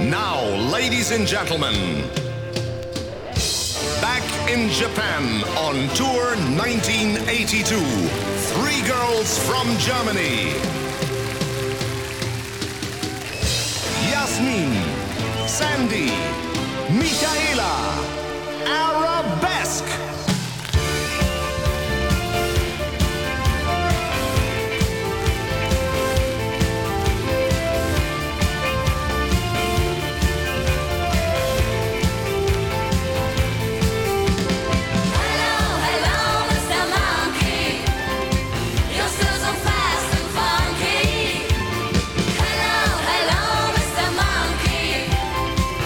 Now, ladies and gentlemen, back in Japan on tour 1982, three girls from Germany. Yasmin, Sandy, Michaela, Arabesque.